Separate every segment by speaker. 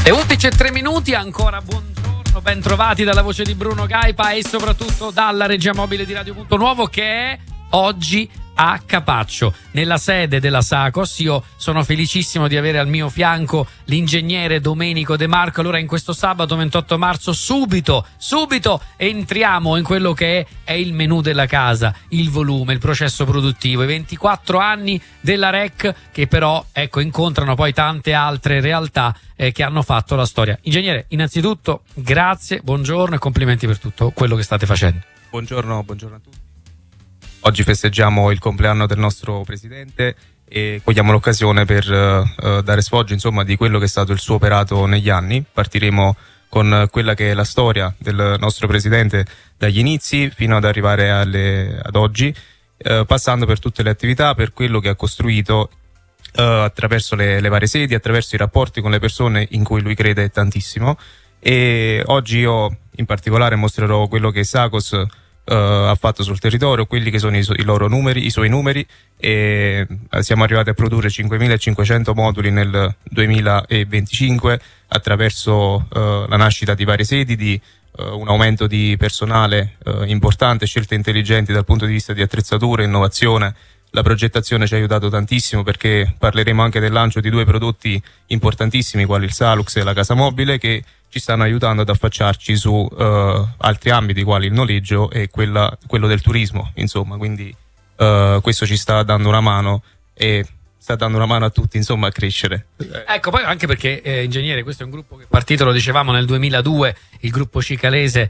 Speaker 1: Le 11:03, ancora buongiorno, ben trovati dalla voce di Bruno Gaipa e soprattutto dalla regia mobile di Radio Punto Nuovo, che è oggi a Capaccio, nella sede della SACOS. Io sono felicissimo di avere al mio fianco l'ingegnere Domenico De Marco. Allora, in questo sabato 28 marzo subito entriamo in quello che è il menù della casa, il volume, il processo produttivo, i 24 anni della REC, che però incontrano poi tante altre realtà che hanno fatto la storia. Ingegnere, innanzitutto grazie, buongiorno e complimenti per tutto quello che state facendo.
Speaker 2: Buongiorno a tutti. Oggi festeggiamo il compleanno del nostro presidente e cogliamo l'occasione per dare sfoggio, insomma, di quello che è stato il suo operato negli anni. Partiremo con quella che è la storia del nostro presidente dagli inizi fino ad arrivare ad oggi, passando per tutte le attività, per quello che ha costruito attraverso le varie sedi, attraverso i rapporti con le persone in cui lui crede tantissimo. E oggi io in particolare mostrerò quello che SACOS ha fatto sul territorio, quelli che sono i suoi numeri, e siamo arrivati a produrre 5.500 moduli nel 2025 attraverso la nascita di varie sedi, di un aumento di personale importante, scelte intelligenti dal punto di vista di attrezzature, innovazione. La progettazione ci ha aiutato tantissimo, perché parleremo anche del lancio di due prodotti importantissimi quali il Salux e la casa mobile, che ci stanno aiutando ad affacciarci su altri ambiti quali il noleggio e quello del turismo, insomma. Quindi questo ci sta dando una mano e sta dando una mano a tutti, insomma, a crescere.
Speaker 1: Ecco, poi anche perché, ingegnere, questo è un gruppo che è partito, lo dicevamo, nel 2002, il gruppo cicalese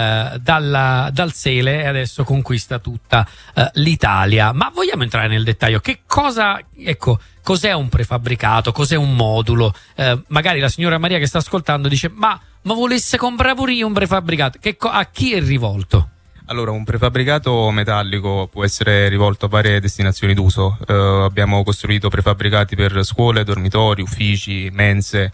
Speaker 1: dal Sele, e adesso conquista tutta l'Italia. Ma vogliamo entrare nel dettaglio? Che cosa, cos'è un prefabbricato? Cos'è un modulo? Magari la signora Maria che sta ascoltando dice, ma volesse comprare pure io un prefabbricato? A chi è rivolto?
Speaker 2: Allora, un prefabbricato metallico può essere rivolto a varie destinazioni d'uso. Abbiamo costruito prefabbricati per scuole, dormitori, uffici, mense,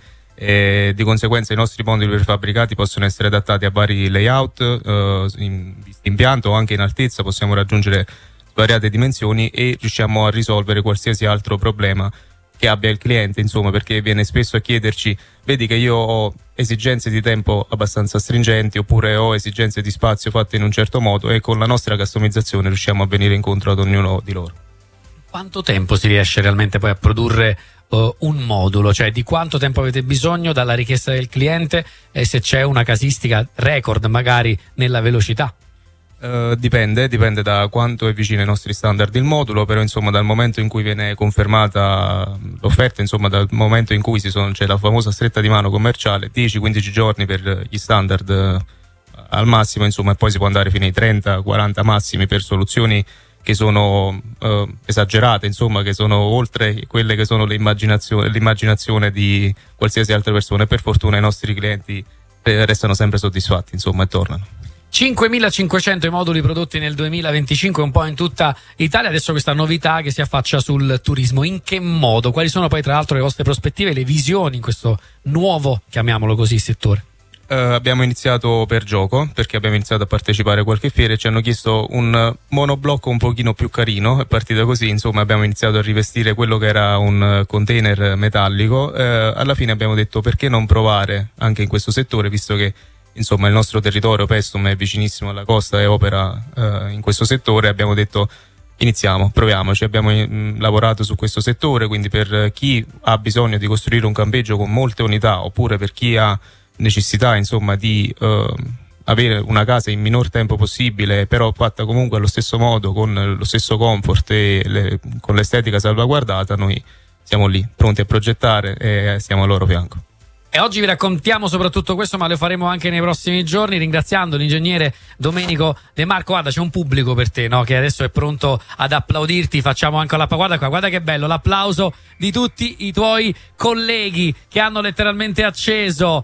Speaker 2: e di conseguenza i nostri moduli prefabbricati possono essere adattati a vari layout, in impianto o anche in altezza. Possiamo raggiungere svariate dimensioni e riusciamo a risolvere qualsiasi altro problema che abbia il cliente, insomma, perché viene spesso a chiederci: vedi che io ho esigenze di tempo abbastanza stringenti, oppure ho esigenze di spazio fatte in un certo modo, e con la nostra customizzazione riusciamo a venire incontro ad ognuno di loro.
Speaker 1: Quanto tempo si riesce realmente poi a produrre un modulo? Cioè, di quanto tempo avete bisogno dalla richiesta del cliente, e se c'è una casistica record magari nella velocità?
Speaker 2: Dipende da quanto è vicino ai nostri standard il modulo, però insomma dal momento in cui viene confermata l'offerta, insomma dal momento in cui c'è la famosa stretta di mano commerciale, 10-15 giorni per gli standard al massimo, insomma, e poi si può andare fino ai 30-40 massimi per soluzioni che sono esagerate, insomma, che sono oltre quelle che sono l'immaginazione di qualsiasi altra persona, e per fortuna i nostri clienti restano sempre soddisfatti, insomma, e tornano.
Speaker 1: 5.500 i moduli prodotti nel 2025 un po' in tutta Italia. Adesso questa novità che si affaccia sul turismo, in che modo? Quali sono poi tra l'altro le vostre prospettive, le visioni in questo nuovo, chiamiamolo così, settore?
Speaker 2: Abbiamo iniziato per gioco, perché abbiamo iniziato a partecipare a qualche fiera e ci hanno chiesto un monoblocco un pochino più carino. È partita così, insomma, abbiamo iniziato a rivestire quello che era un container metallico. Alla fine abbiamo detto: perché non provare anche in questo settore, visto che insomma il nostro territorio, Paestum, è vicinissimo alla costa e opera in questo settore. Abbiamo detto: proviamoci. Abbiamo lavorato su questo settore, quindi per chi ha bisogno di costruire un campeggio con molte unità, oppure per chi ha necessità, insomma, di avere una casa in minor tempo possibile, però fatta comunque allo stesso modo, con lo stesso comfort e con l'estetica salvaguardata, noi siamo lì pronti a progettare e siamo al loro fianco.
Speaker 1: E oggi vi raccontiamo soprattutto questo, ma lo faremo anche nei prossimi giorni, ringraziando l'ingegnere Domenico De Marco. Guarda, c'è un pubblico per te, no? Che adesso è pronto ad applaudirti. Facciamo anche guarda qua, guarda che bello, l'applauso di tutti i tuoi colleghi che hanno letteralmente acceso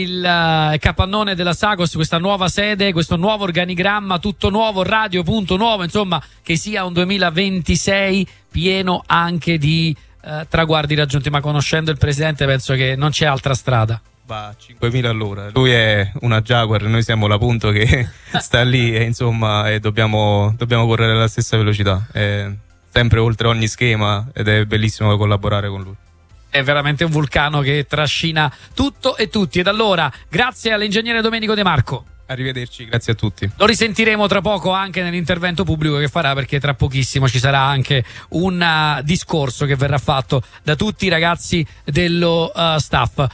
Speaker 1: il capannone della SACOS, questa nuova sede, questo nuovo organigramma, tutto nuovo, radio punto nuovo, insomma, che sia un 2026 pieno anche di traguardi raggiunti. Ma conoscendo il presidente penso che non c'è altra strada.
Speaker 2: Va 5.000 all'ora, lui è una Jaguar, noi siamo la Punto che sta lì, e insomma dobbiamo correre alla stessa velocità, è sempre oltre ogni schema, ed è bellissimo collaborare con lui.
Speaker 1: È veramente un vulcano che trascina tutto e tutti. Ed allora, grazie all'ingegnere Domenico De Marco.
Speaker 2: Arrivederci, grazie a tutti.
Speaker 1: Lo risentiremo tra poco anche nell'intervento pubblico che farà, perché tra pochissimo ci sarà anche un discorso che verrà fatto da tutti i ragazzi dello staff.